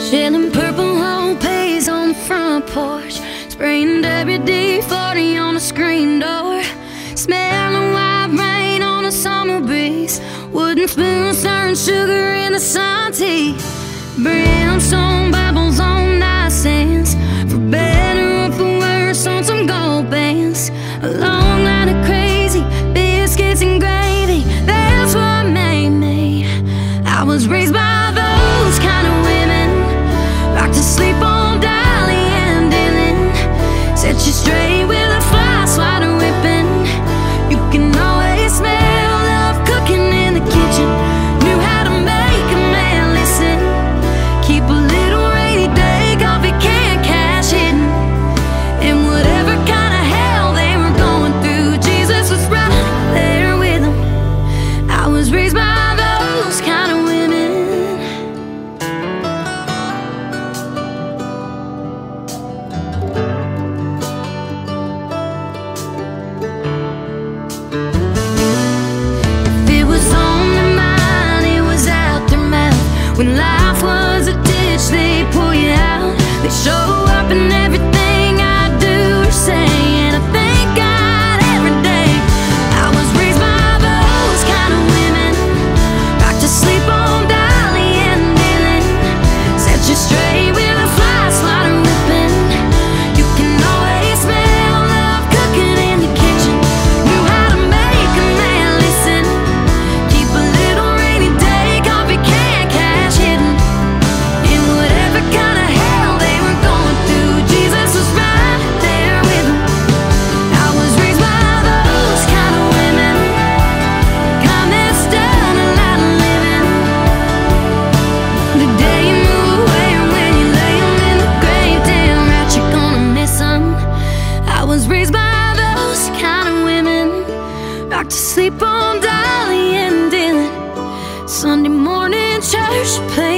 Chillin' purple haze on the front porch, spraying WD-40 on the screen door, smelling white rain on a summer breeze, wooden spoons stirring sugar in the sun tea, brimstone bubbles on nice hands, for better or for worse on some gold bands, a long line of crazy biscuits and gravy, that's what made me. I was raised by those kind of women, rock to sleep on Dolly and Dylan, set you straight with a fly swatter whipping. You can always smell love cooking in the kitchen, knew how to make a man listen, keep a little rainy day coffee can cash hidden, and whatever kind of hell they were going through, Jesus was right there with them. I was raised by those kind of women. When life was a ditch, they pull you out. They show up in everything I do or say, and I thank God every day. I was raised by those kind of women, rock to sleep on Dolly and Dylan, set you straight with a fly swatter whipping. You can always smell love cooking in the kitchen, knew how to make a man listen, keep a little rainy day coffee can cash hidden, in whatever kind of hell they were going through, Jesus was right there with them. I was raised by those kind of women, kind that's done a lot of living. The day you move away and when you lay 'em in the grave, damn right you're gonna miss 'em. I was raised by those kind of women, rock to sleep on Dolly and Dylan, Sunday morning church play